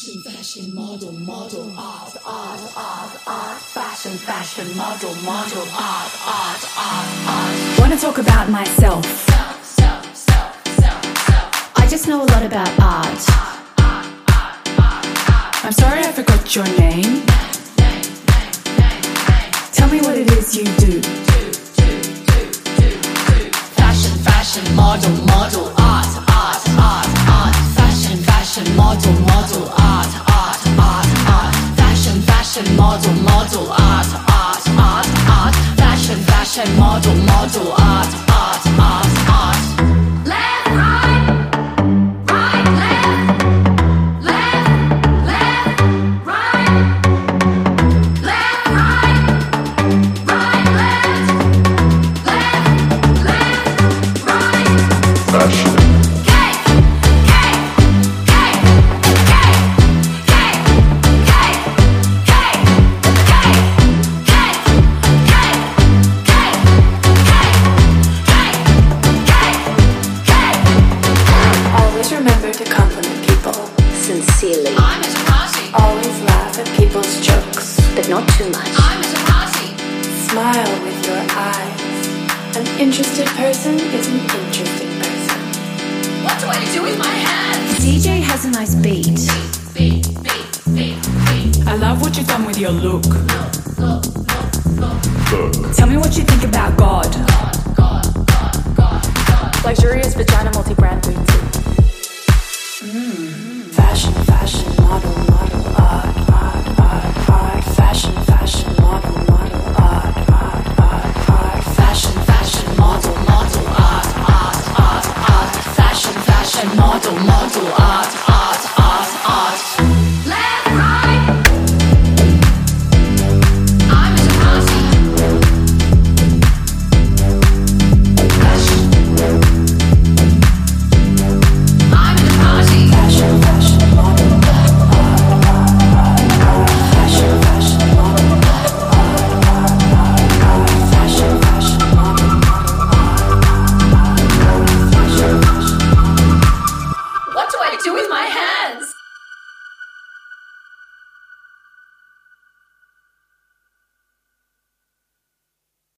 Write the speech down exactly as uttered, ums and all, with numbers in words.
Fashion, fashion, model, model, art, art, art, art. Fashion, fashion, model, model, art, art, art, art. Want to talk about myself? Self, self, self, self, self. I just know a lot about art. Art, art, art, art, art. I'm sorry I forgot your name. Name, name, name, name, name. Tell me what it is you do. Do, do, do, do, do. Fashion, fashion, model, model, art, art, art, art. Fashion, fashion, model, model, art, art, art, art. Fashion, fashion, model, model, art, art, art, art. Fashion, fashion, model, model, art, art, art, art. Left, right, right, left, left, left, right, left, right, right, left, left, left, right. Fashion. Remember to compliment people Sincerely. I'm Miss Rossi. Always laugh at people's jokes. But not too much. I'm Miss Rossi. Smile with your eyes. An interested person is an interesting person. What do I do with my hands? D J has a nice beat. Beat, beat, beat, beat. I love what you've done with your look. Look, look, look, look. Tell me what you think about God. God, God, God, God, God. Luxurious vagina multi-brand boots. Fashion, fashion.